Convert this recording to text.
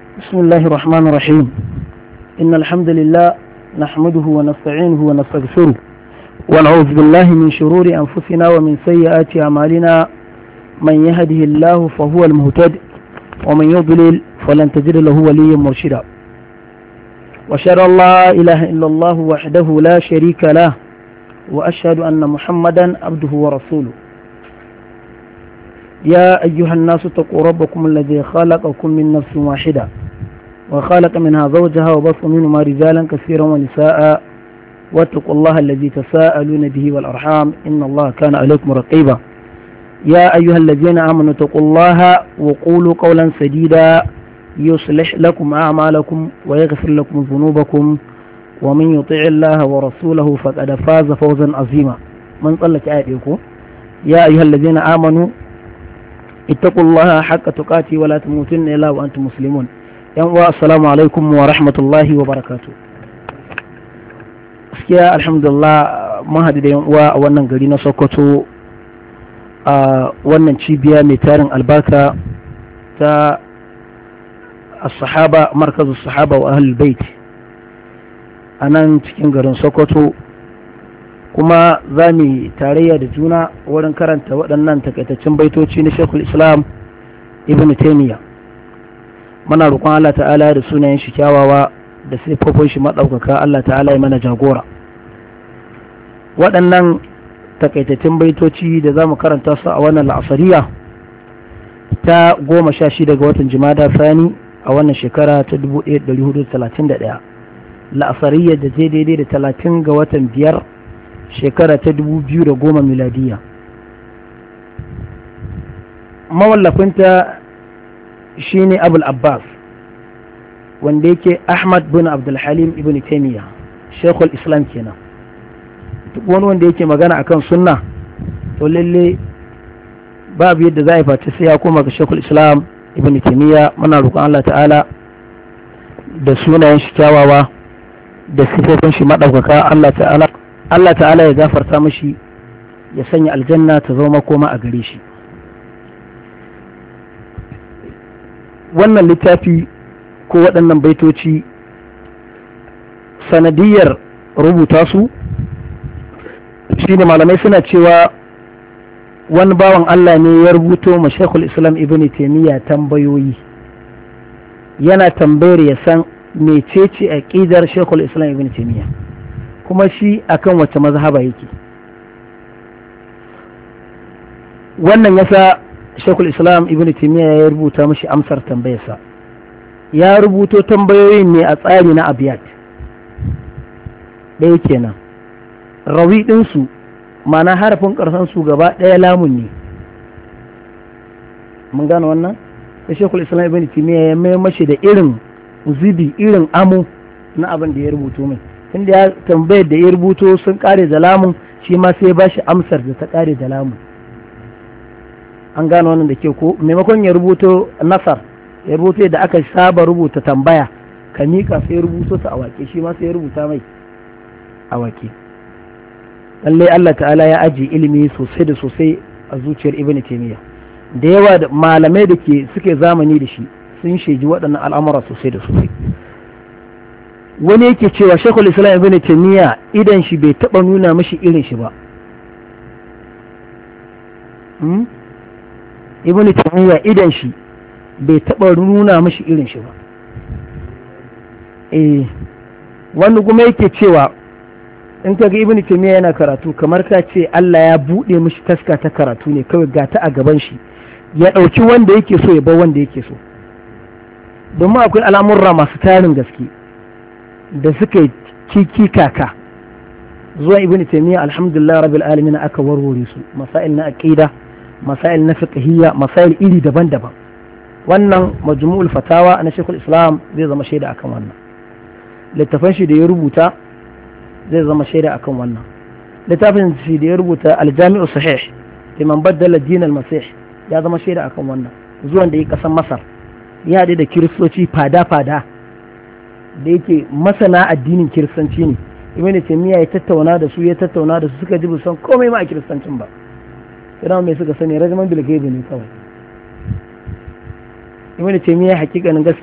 بسم الله الرحمن الرحيم إن الحمد لله نحمده ونستعينه ونستغفره ونعوذ بالله من شرور أنفسنا ومن سيئات أعمالنا من يهده الله فهو المهتد ومن يضلل فلن تجد له وليا مرشدا وأشهد أن لا إله إلا الله وحده لا شريك له وأشهد أن محمدا عبده ورسوله يا أيها الناس اتقوا ربكم الذي خلقكم من نفس واحدة وخلق منها زوجها وبث منهما رجالا كثيرا ونساء واتقوا الله الذي تساءلون به والأرحام إن الله كان عليكم رقيبا يا أيها الذين آمنوا اتقوا الله وقولوا قولا سديدا يصلح لكم أعمالكم ويغفر لكم ذنوبكم ومن يطيع الله ورسوله فقد فاز فوزا عظيما من صلت آياتكم يا أيها الذين آمنوا اتقوا الله حق تقاته ولا تموتن إلا وأنتم مسلمون السلام عليكم ورحمة الله وبركاته gaskiya alhamdulillah mahadi da yan uwa a wannan gari na Sokoto a wannan cibiya mai tarin albarka ta as-sahaba markazu sahaba wa ahlul bait a nan cikin garin Sokoto kuma za mu tarayya da juna wurin karanta waɗannan takaitaccen baitoci na Sheikhul Islam Ibn Taymiyyah. Muna roƙon Allah ta'ala da sunayen shi kyawawa da sifofin shi maɗaukaka Allah ta'ala ya mana jagora. Waɗannan takaitaccen baitoci da za mu karanta su a wannan la'asariya ta 16 ga watan Jumada Sani a wannan shekara ta 1431. La'asariya da zai daidai da 30 ga watan 5 shekara ta 2010 miladiya. Mawallafinta shine Abul Abbas wanda yake Ahmad bin Abdul Halim ibn Taymiyyah Sheikhul Islam kenan. Duk wani wanda yake magana akan sunna to lalle babu yadda za a fata sai ya koma ga Sheikhul Islam ibn Taymiyyah. Muna roƙon Allah ta'ala da sunayen shi kyawawa da sifofin shi madaukaka Allah ta'ala ya gafarta mashi ya sanya aljanna ta zama makoma a gare shi. Wannan littafi ko waɗannan baitoci sanadiyar rubuta su shine malamai suna cewa wani bawan Allah ne ya rubuto ma Sheikhul Islam Ibn Taymiyyah tambayoyi, yana tambayar ya san mecece aqidar Sheikhul Islam Ibn Taymiyyah kuma shi akan wace mazhaba yake. Wannan yasa Sheikhul Islam Ibn Taymiyyah ya rubuta mashi amsar tambayarsa. Ya rubuto tambayoyin ne a tsari na abiyat ɗaya kenan. Rawi ɗinsu ma'ana harafin ƙarshen su gaba ɗaya lamun ne. Mun gane wannan? Sai Sheikhul Islam Ibn Taymiyyah ya mai mashi da irin zubi irin amo na abin da ya rubuto mai. Inda ya tambayar da ya rubuto sun kare da lamun, shi ma sai ya bashi amsar da ta kare da lamun. An gano wannan da ke ko maimakon ya rubuto nasar ya rubuto da aka saba rubuta tambaya ka miƙa sai ya rubuto ta a wake, shi ma sai ya rubuta mai a wake. Lallai Allah ta'ala ya ajiye ilimi sosai da sosai a zuciyar Ibn Taymiyyah. Da yawa da malamai da suke zamani da shi sun sheji waɗannan al'amura sosai da sosai. Wani yake cewa Sheikhul Islam Ibn Taymiyyah idan shi bai taɓa nuna mashi irin shi ba. Ibn Taymiyyah idan shi bai taɓa nuna mashi irin shi ba. Wani kuma yake cewa in kaga Ibn Taymiyyah yana karatu kamar ka ce Allah ya buɗe mashi taska ta karatu ne kawai ga ta a gaban shi, ya ɗauki wanda yake so ya bar wanda yake so. Domin akwai al'amurra masu tarin gaske da suka kiki kaka zuwa Ibn Taymiyyah alhamdulillah rabbil alamin aka warware su, masail na aqida, masail na fiqhiyya, masail iri daban-daban. Wannan majmu'ul fatawa na Sheikhul Islam zai zama shaida akan wannan. Littafin shi da ya rubuta zai zama shaida akan wannan. Littafin shi da ya rubuta al-Jami'u Sahih liman baddala din al-Masih ya zama shaida akan wannan. Zuwan da ya kasan Masar ya haɗe da kiristoci fada-fada da yake masana addinin kiristanci ne. Ibn Taymiyyah ya tattauna da su suka ji san komai ma a kiristancin ba. Idan mai suka sani rajaman bil gaibi ne kawai. Ibn Taymiyyah hakikanin gaskiya